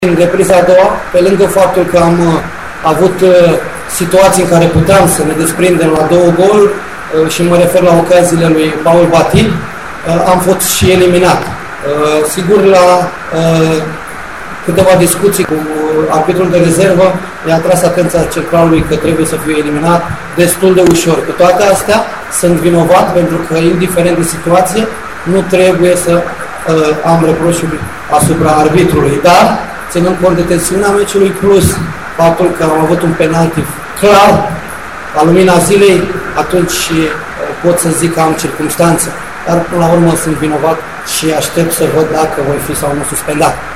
În repriza a doua, pe lângă faptul că am avut situații în care puteam să ne desprindem la 2 goluri și mă refer la ocaziile lui Paul Bati, am fost și eliminat. Sigur, la câteva discuții cu arbitrul de rezervă, i-a tras atenția centralului că trebuie să fie eliminat destul de ușor. Cu toate astea, sunt vinovat pentru că, indiferent de situație, nu trebuie să am reproșuri asupra arbitrului. Dar, ținând cont de tensiunea meciului, plus faptul că am avut un penalti clar, la lumina zilei, atunci pot să zic că am circumstanță. Dar, până la urmă, sunt vinovat și aștept să văd dacă voi fi sau nu suspendat.